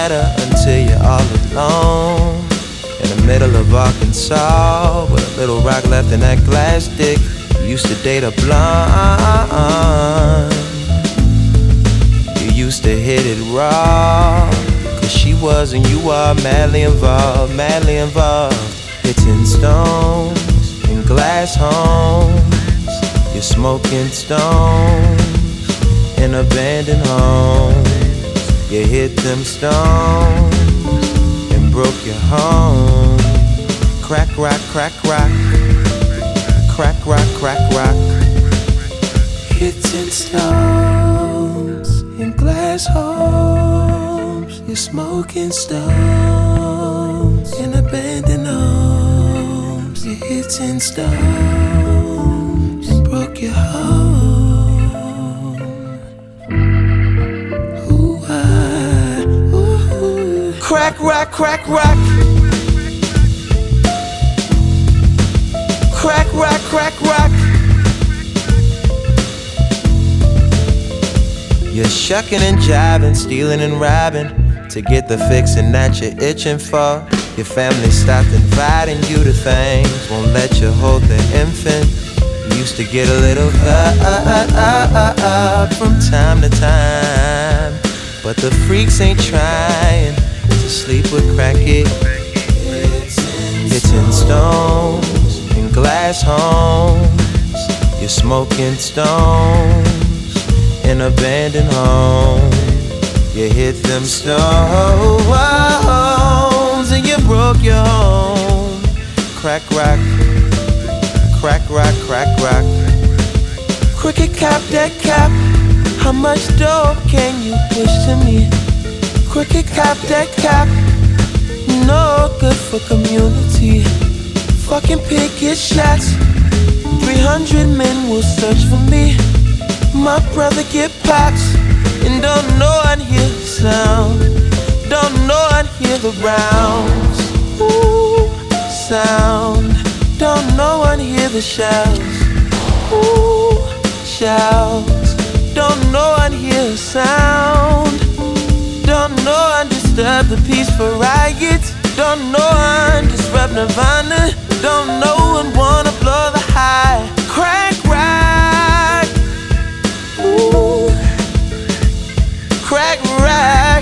matter until you're all alone in the middle of Arkansas with a little rock left in that glass dick. You used to date a blonde. You used to hit it raw, cause she was and you are madly involved, madly involved. Hitting stones in glass homes. You're smoking stones in abandoned homes. You hit them stones and broke your home. Crack rock, crack rock. Crack rock, crack rock. Hitting stones in glass homes. You're smoking stones in abandoned homes. You're hitting stones and broke your home. Ooh, ooh. Crack rock, crack rock. Crack rock, crack rock. You're shucking and jiving, stealing and robbing to get the fixin' that you're itching for. Your family stopped inviting you to things, won't let you hold the infant. You used to get a little from time to time, but the freaks ain't trying to sleep with crackhead. Hitting stones in glass homes. You're smoking stones in abandoned homes. You hit them stones and you broke your home. Crack rock, crack rock, crack rock. Cricket cap, dead cap. How much dope can you push to me? Cricket cap, dead cap. No good for community. Fucking picket shots. 300 men will search for me. My brother get popped and don't know I'd hear the sound. Don't know I'd hear the rounds. Ooh, sound. Don't know I'd hear the shouts. Ooh, shouts. Don't know I'd hear a sound. Don't know I'd disturb the peaceful riots. Don't know I'd disrupt Nirvana. Don't know I'd wanna blow the high. Crack rock. Ooh. Crack rock.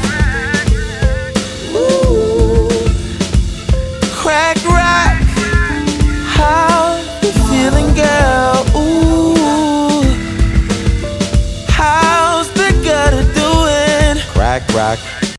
Ooh. Crack rock. How you feeling, girl? Ooh. How's the gutter doing? Crack rock.